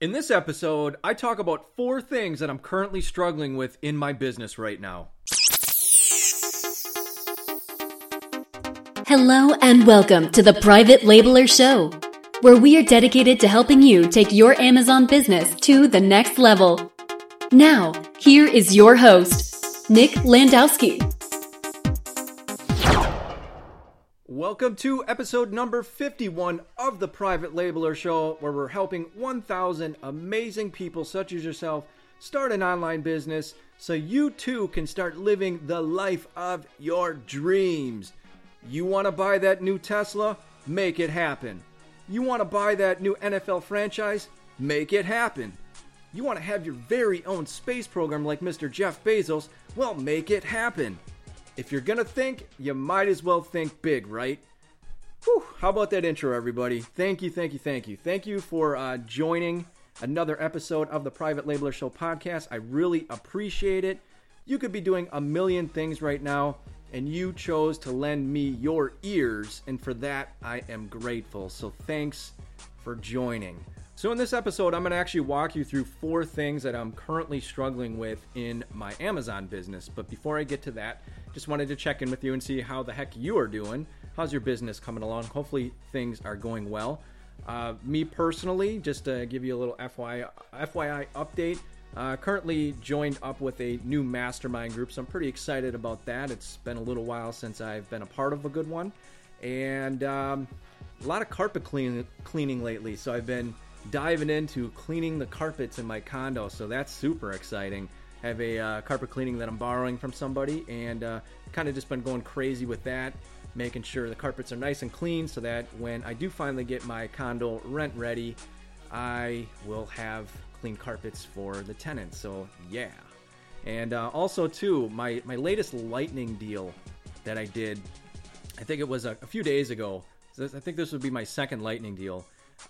In this episode, I talk about 4 things that I'm currently struggling with in my business right now. Hello and welcome to the Private Labeler Show, where we are dedicated to helping you take your Amazon business to the next level. Now, here is your host, Nick Landowski. Welcome to episode number 51 of the Private Labeler Show, where we're helping 1,000 amazing people such as yourself start an online business so you too can start living the life of your dreams. You want to buy that new Tesla? Make it happen. You want to buy that new NFL franchise? Make it happen. You want to have your very own space program like Mr. Jeff Bezos? Well, make it happen. If you're going to think, you might as well think big, right? Whew, how about that intro, everybody? Thank you. Thank you for joining another episode of the Private Labeler Show podcast. I really appreciate it. You could be doing a million things right now, and you chose to lend me your ears, and for that, I am grateful. So thanks for joining. So in this episode, I'm going to actually walk you through 4 things that I'm currently struggling with in my Amazon business. But before I get to that, just wanted to check in with you and see how the heck you are doing. How's your business coming along? Hopefully things are going well. Me personally, just to give you a little FYI update, currently joined up with a new mastermind group, so I'm pretty excited about that. It's been a little while since I've been a part of a good one. And a lot of carpet cleaning lately, so I've been diving into cleaning the carpets in my condo, so that's super exciting. I have a carpet cleaning that I'm borrowing from somebody, and kind of just been going crazy with that, making sure the carpets are nice and clean so that when I do finally get my condo rent ready, I will have clean carpets for the tenants. So yeah. And also too, my latest lightning deal that I did, I think it was a few days ago. I think this would be my second lightning deal.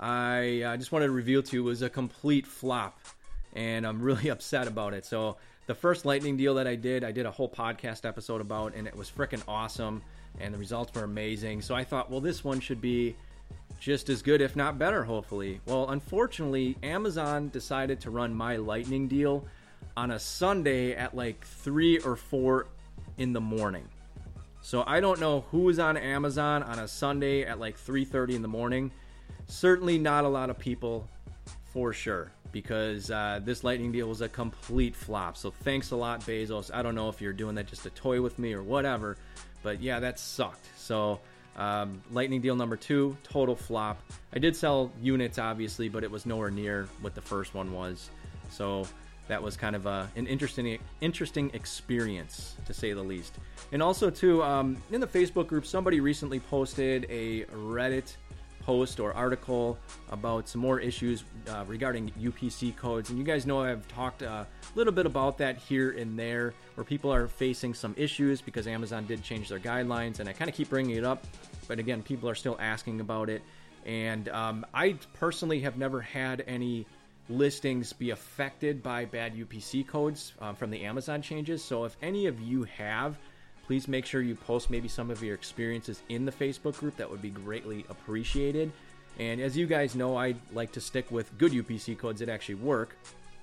I just wanted to reveal to you, it was a complete flop, and I'm really upset about it. So the first lightning deal that I did a whole podcast episode about, and it was freaking awesome, and the results were amazing. So I thought, well, this one should be just as good, if not better, hopefully. Well, unfortunately, Amazon decided to run my lightning deal on a Sunday at like 3 or 4 in the morning. So I don't know who is on Amazon on a Sunday at like 3:30 in the morning. Certainly not a lot of people, for sure, because this lightning deal was a complete flop. So thanks a lot, Bezos. I don't know if you're doing that just to toy with me or whatever, but yeah, that sucked. So lightning deal number 2, total flop. I did sell units, obviously, but it was nowhere near what the first one was. So that was kind of an interesting experience, to say the least. And also, too, in the Facebook group, somebody recently posted a Reddit post or article about some more issues regarding UPC codes, and you guys know I've talked a little bit about that here and there, where people are facing some issues because Amazon did change their guidelines, and I kind of keep bringing it up, but again, people are still asking about it. And I personally have never had any listings be affected by bad UPC codes from the Amazon changes. So if any of you have, please make sure you post maybe some of your experiences in the Facebook group. That would be greatly appreciated. And as you guys know, I like to stick with good UPC codes that actually work.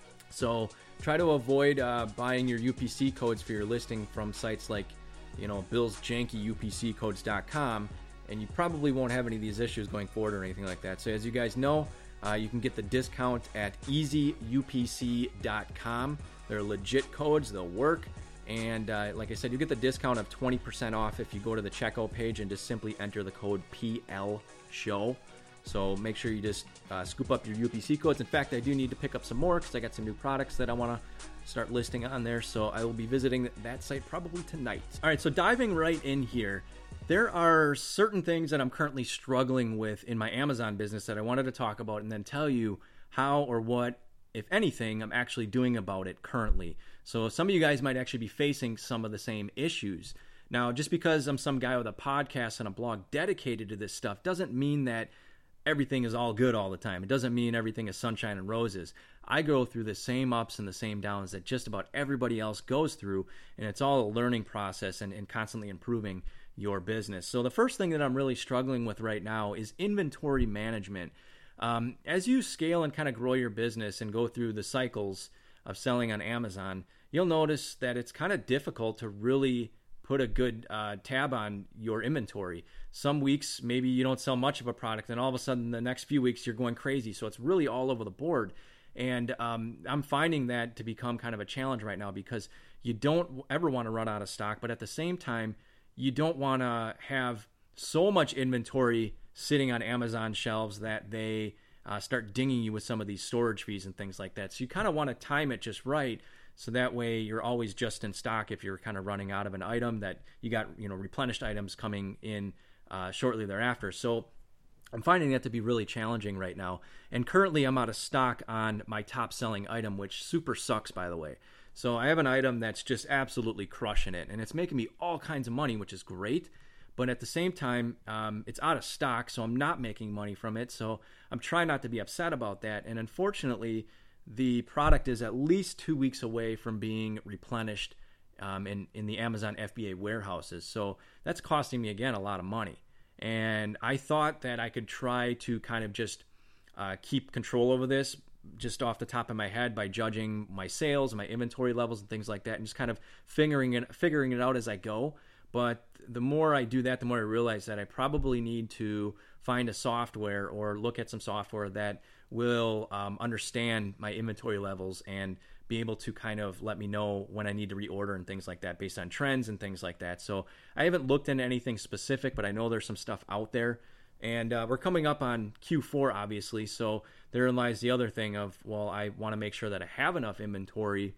So try to avoid buying your UPC codes for your listing from sites like, Bill's Janky UPCcodes.com, and you probably won't have any of these issues going forward or anything like that. So as you guys know, you can get the discount at easyupc.com. They're legit codes. They'll work. And like I said, you get the discount of 20% off if you go to the checkout page and just simply enter the code PLSHOW. So make sure you just scoop up your UPC codes. In fact, I do need to pick up some more because I got some new products that I want to start listing on there. So I will be visiting that site probably tonight. All right, so diving right in here, there are certain things that I'm currently struggling with in my Amazon business that I wanted to talk about and then tell you how or what, if anything, I'm actually doing about it currently. So some of you guys might actually be facing some of the same issues. Now, just because I'm some guy with a podcast and a blog dedicated to this stuff doesn't mean that everything is all good all the time. It doesn't mean everything is sunshine and roses. I go through the same ups and the same downs that just about everybody else goes through, and it's all a learning process and constantly improving your business. So the first thing that I'm really struggling with right now is inventory management. As you scale and kind of grow your business and go through the cycles of selling on Amazon, you'll notice that it's kind of difficult to really put a good tab on your inventory. Some weeks, maybe you don't sell much of a product, and all of a sudden the next few weeks you're going crazy. So it's really all over the board. And I'm finding that to become kind of a challenge right now, because you don't ever want to run out of stock, but at the same time, you don't want to have so much inventory sitting on Amazon shelves that they start dinging you with some of these storage fees and things like that. So you kind of want to time it just right, so that way you're always just in stock if you're kind of running out of an item, that you got replenished items coming in shortly thereafter. So I'm finding that to be really challenging right now. And currently I'm out of stock on my top selling item, which super sucks, by the way. So I have an item that's just absolutely crushing it, and it's making me all kinds of money, which is great. But at the same time, it's out of stock, so I'm not making money from it. So I'm trying not to be upset about that. And unfortunately, the product is at least 2 weeks away from being replenished in the Amazon FBA warehouses. So that's costing me, again, a lot of money. And I thought that I could try to kind of just keep control over this just off the top of my head by judging my sales, my inventory levels, and things like that, and just kind of figuring it out as I go. But the more I do that, the more I realize that I probably need to find a software or look at some software that will understand my inventory levels and be able to kind of let me know when I need to reorder and things like that based on trends and things like that. So I haven't looked into anything specific, but I know there's some stuff out there. And we're coming up on Q4, obviously. So therein lies the other thing of, well, I want to make sure that I have enough inventory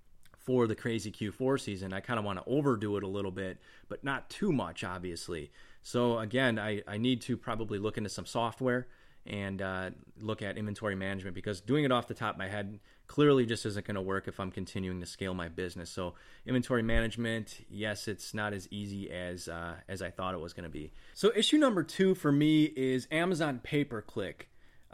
for the crazy Q4 season. I kind of want to overdo it a little bit, but not too much, obviously. So again, I need to probably look into some software and look at inventory management, because doing it off the top of my head clearly just isn't going to work if I'm continuing to scale my business. So inventory management, yes, it's not as easy as I thought it was going to be. So issue number 2 for me is Amazon pay-per-click.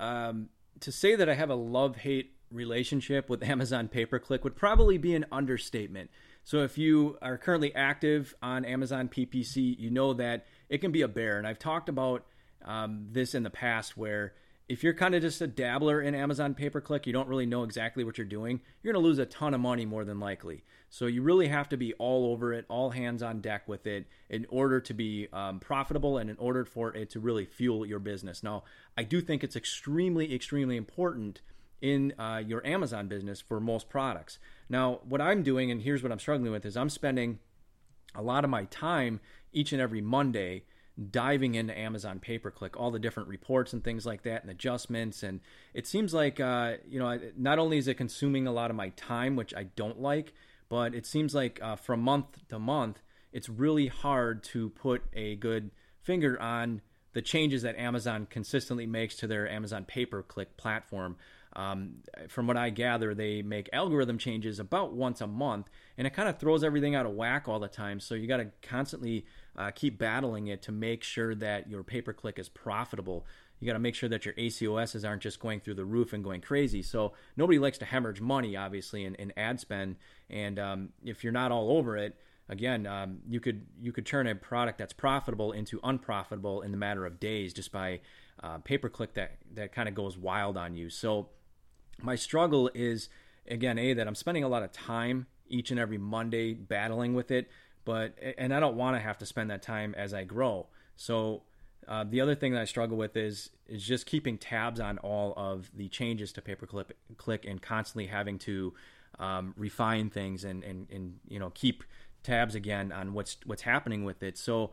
To say that I have a love-hate relationship with Amazon pay-per-click would probably be an understatement. So if you are currently active on Amazon PPC, you know that it can be a bear. And I've talked about this in the past, where if you're kind of just a dabbler in Amazon pay-per-click, you don't really know exactly what you're doing, you're going to lose a ton of money more than likely. So you really have to be all over it, all hands on deck with it in order to be profitable and in order for it to really fuel your business. Now, I do think it's extremely, extremely important in your Amazon business for most products. Now, what I'm doing, and here's what I'm struggling with, is I'm spending a lot of my time each and every Monday diving into Amazon pay-per-click, all the different reports and things like that and adjustments. And it seems like, not only is it consuming a lot of my time, which I don't like, but it seems like from month to month, it's really hard to put a good finger on the changes that Amazon consistently makes to their Amazon pay-per-click platform. From what I gather, they make algorithm changes about once a month, and it kind of throws everything out of whack all the time. So you got to constantly keep battling it to make sure that your pay-per-click is profitable. You got to make sure that your ACOSs aren't just going through the roof and going crazy. So nobody likes to hemorrhage money, obviously, in ad spend. And if you're not all over it, again, you could turn a product that's profitable into unprofitable in the matter of days just by pay-per-click that kind of goes wild on you. So my struggle is, again, that I'm spending a lot of time each and every Monday battling with it, and I don't want to have to spend that time as I grow. So the other thing that I struggle with is just keeping tabs on all of the changes to pay-per-click and constantly having to refine things and keep tabs again on what's happening with it. So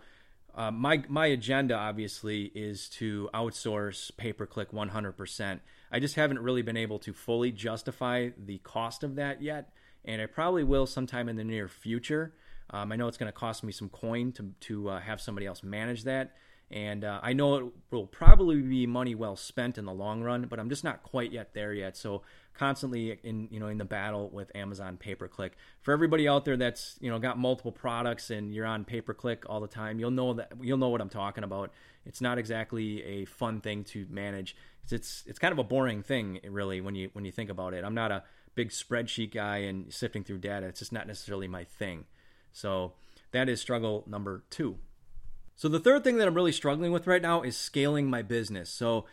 my agenda obviously is to outsource pay-per-click 100%. I just haven't really been able to fully justify the cost of that yet, and I probably will sometime in the near future. I know it's going to cost me some coin to have somebody else manage that, and I know it will probably be money well spent in the long run, but I'm just not quite yet there yet. So constantly in the battle with Amazon pay-per-click. For everybody out there that's got multiple products and you're on pay-per-click all the time, you'll know what I'm talking about. It's not exactly a fun thing to manage. It's kind of a boring thing, really, when you think about it. I'm not a big spreadsheet guy and sifting through data. It's just not necessarily my thing. So that is struggle number 2. So the third thing that I'm really struggling with right now is scaling my business. So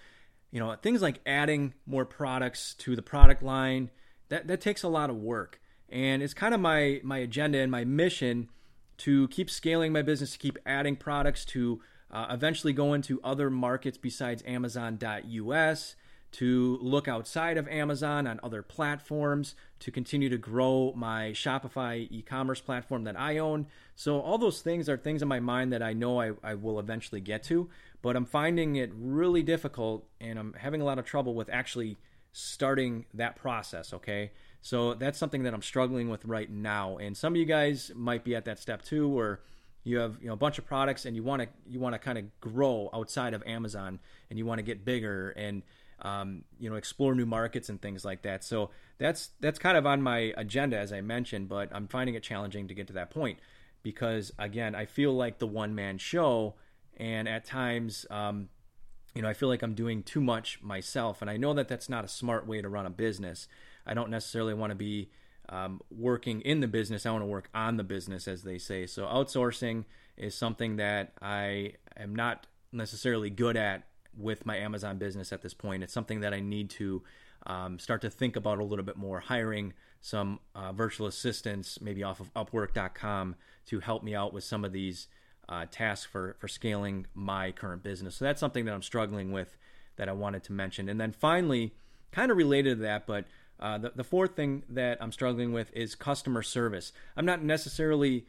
things like adding more products to the product line, that takes a lot of work. And it's kind of my agenda and my mission to keep scaling my business, to keep adding products, to eventually go into other markets besides Amazon.us, to look outside of Amazon on other platforms, to continue to grow my Shopify e-commerce platform that I own. So all those things are things in my mind that I know I will eventually get to, but I'm finding it really difficult, and I'm having a lot of trouble with actually starting that process, okay? So that's something that I'm struggling with right now. And some of you guys might be at that step too, where you have a bunch of products and you want to kind of grow outside of Amazon, and you want to get bigger and explore new markets and things like that. So that's kind of on my agenda, as I mentioned, but I'm finding it challenging to get to that point because, again, I feel like the one-man show, and at times, I feel like I'm doing too much myself, and I know that that's not a smart way to run a business. I don't necessarily want to be working in the business. I want to work on the business, as they say. So outsourcing is something that I am not necessarily good at with my Amazon business at this point. It's something that I need to start to think about a little bit more, hiring some virtual assistants, maybe off of Upwork.com, to help me out with some of these tasks for scaling my current business. So that's something that I'm struggling with that I wanted to mention. And then finally, kind of related to that, but the fourth thing that I'm struggling with is customer service. I'm not necessarily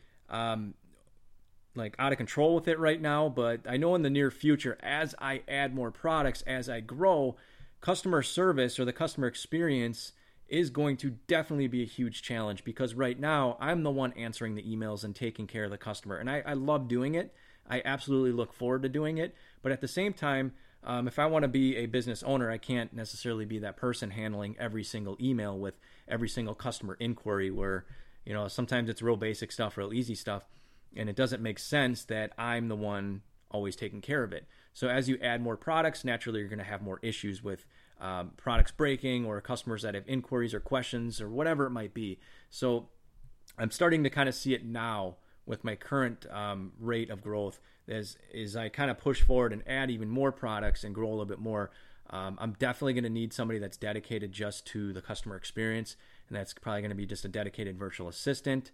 out of control with it right now, but I know in the near future, as I add more products, as I grow, customer service or the customer experience is going to definitely be a huge challenge, because right now I'm the one answering the emails and taking care of the customer, and I love doing it. I absolutely look forward to doing it, but at the same time, if I want to be a business owner, I can't necessarily be that person handling every single email with every single customer inquiry where, sometimes it's real basic stuff, real easy stuff, and it doesn't make sense that I'm the one always taking care of it. So as you add more products, naturally you're going to have more issues with products breaking, or customers that have inquiries or questions or whatever it might be. So I'm starting to kind of see it now with my current rate of growth as I kind of push forward and add even more products and grow a little bit more. I'm definitely going to need somebody that's dedicated just to the customer experience, and that's probably going to be just a dedicated virtual assistant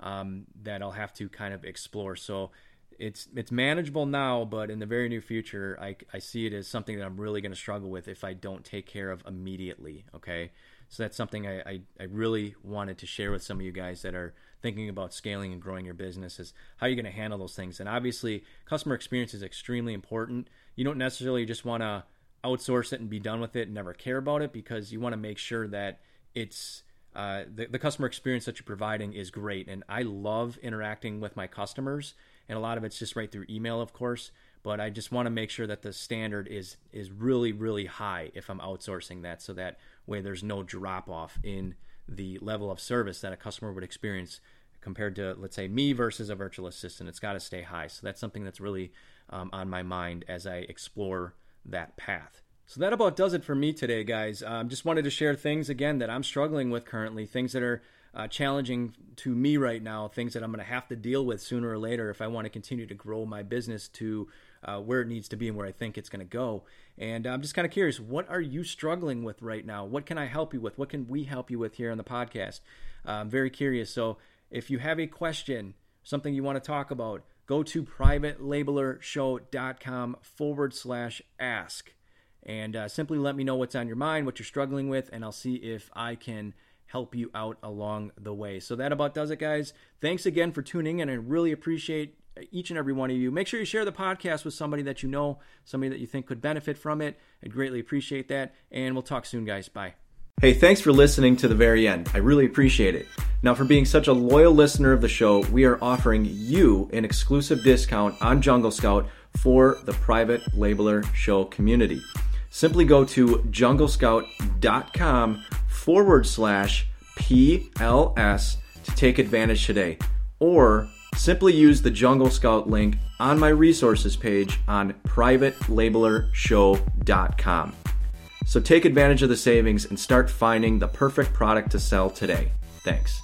that I'll have to kind of explore. So it's manageable now, but in the very near future, I see it as something that I'm really going to struggle with if I don't take care of immediately, okay? So that's something I really wanted to share with some of you guys that are thinking about scaling and growing your business, is how you're going to handle those things. And obviously, customer experience is extremely important. You don't necessarily just want to outsource it and be done with it and never care about it, because you want to make sure that it's the customer experience that you're providing is great. And I love interacting with my customers, and a lot of it's just right through email, of course, but I just want to make sure that the standard is really, really high if I'm outsourcing that, so that way there's no drop off in the level of service that a customer would experience compared to, let's say, me versus a virtual assistant. It's got to stay high. So that's something that's really on my mind as I explore that path. So that about does it for me today, guys. Just wanted to share things, again, that I'm struggling with currently, things that are challenging to me right now, things that I'm going to have to deal with sooner or later if I want to continue to grow my business to where it needs to be and where I think it's going to go. And I'm just kind of curious, what are you struggling with right now? What can I help you with? What can we help you with here on the podcast? I'm very curious. So if you have a question, something you want to talk about, go to privatelabelershow.com/ask. And simply let me know what's on your mind, what you're struggling with, and I'll see if I can help you out along the way. So that about does it, guys. Thanks again for tuning in. I really appreciate each and every one of you. Make sure you share the podcast with somebody that you know, somebody that you think could benefit from it. I'd greatly appreciate that. And we'll talk soon, guys. Bye. Hey, thanks for listening to the very end. I really appreciate it. Now, for being such a loyal listener of the show, we are offering you an exclusive discount on Jungle Scout for the Private Labeler Show community. Simply go to junglescout.com/PLS to take advantage today. Or simply use the Jungle Scout link on my resources page on privatelabelershow.com. So take advantage of the savings and start finding the perfect product to sell today. Thanks.